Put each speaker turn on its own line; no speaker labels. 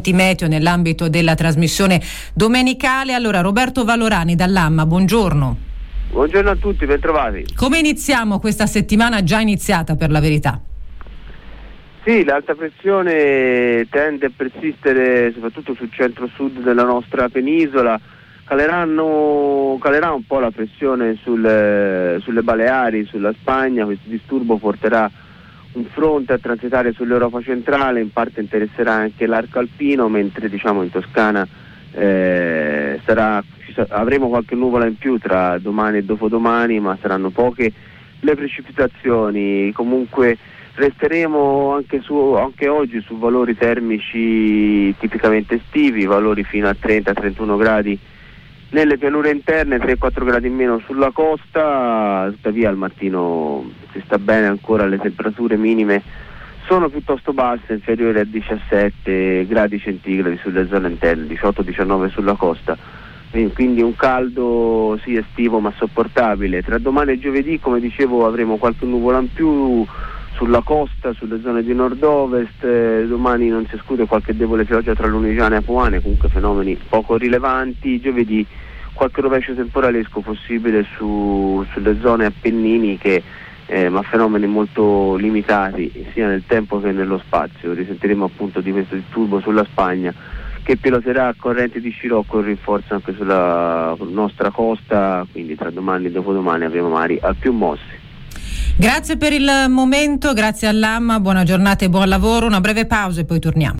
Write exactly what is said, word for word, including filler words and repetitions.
aggiornamenti meteo nell'ambito della trasmissione domenicale. Allora, Roberto Valorani dall'Amma, buongiorno.
Buongiorno a tutti, ben trovati.
Come iniziamo questa settimana, già iniziata per la verità?
Sì, l'alta pressione tende a persistere soprattutto sul centro-sud della nostra penisola. Caleranno, calerà un po' la pressione sul, sulle Baleari, sulla Spagna. Questo disturbo porterà un fronte a transitare sull'Europa centrale, in parte interesserà anche l'arco alpino, mentre diciamo in Toscana eh, sarà, avremo qualche nuvola in più tra domani e dopodomani, ma saranno poche le precipitazioni. Comunque resteremo anche, su, anche oggi su valori termici tipicamente estivi, valori fino a trenta trentuno gradi nelle pianure interne, tre quattro gradi in meno sulla costa. Tuttavia al mattino si sta bene ancora, le temperature minime sono piuttosto basse, inferiori a diciassette gradi centigradi sulle zone interne, diciotto diciannove sulla costa, quindi un caldo sì estivo ma sopportabile. Tra domani e giovedì, come dicevo, avremo qualche nuvola in più sulla costa, sulle zone di nord-ovest. Eh, domani non si esclude qualche debole pioggia tra Lunigiana e Apuane, comunque fenomeni poco rilevanti. Giovedì qualche rovescio temporalesco possibile su, sulle zone appenniniche, eh, ma fenomeni molto limitati sia nel tempo che nello spazio. Risentiremo appunto di questo disturbo sulla Spagna, che piloterà correnti di scirocco in rinforzo anche sulla nostra costa, quindi tra domani e dopodomani avremo mari al più mossi.
Grazie per il momento, grazie all'Amma, buona giornata e buon lavoro, una breve pausa e poi torniamo.